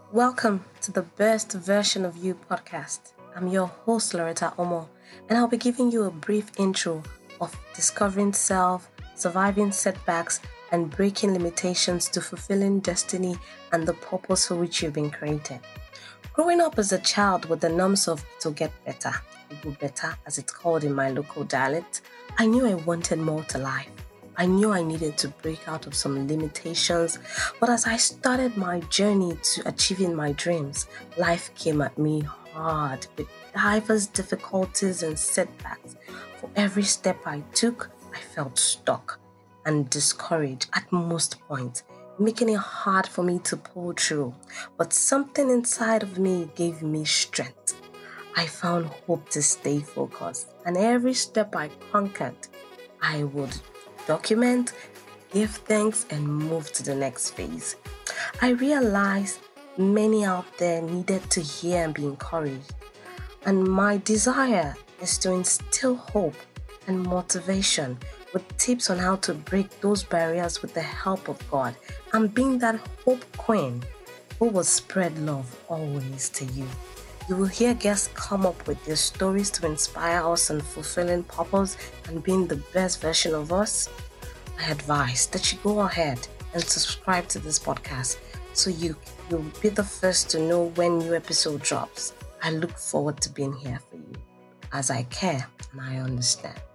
Welcome to the Best Version of You podcast. I'm your host, Loretta Omo, and I'll be giving you a brief intro of discovering self, surviving setbacks, and breaking limitations to fulfilling destiny and the purpose for which you've been created. Growing up as a child with the norms of to get better, go better as it's called in my local dialect, I knew I wanted more to life. I knew I needed to break out of some limitations, but as I started my journey to achieving my dreams, life came at me hard with diverse difficulties and setbacks. For every step I took, I felt stuck and discouraged at most points, making it hard for me to pull through. But something inside of me gave me strength. I found hope to stay focused, and every step I conquered, I would document, give thanks, and move to the next phase. I realized many out there needed to hear and be encouraged, and my desire is to instill hope and motivation with tips on how to break those barriers with the help of God and being that hope queen who will spread love always to you. You will hear guests come up with their stories to inspire us in fulfilling purpose and being the best version of us. I advise that you go ahead and subscribe to this podcast so you'll be the first to know when new episode drops. I look forward to being here for you as I care and I understand.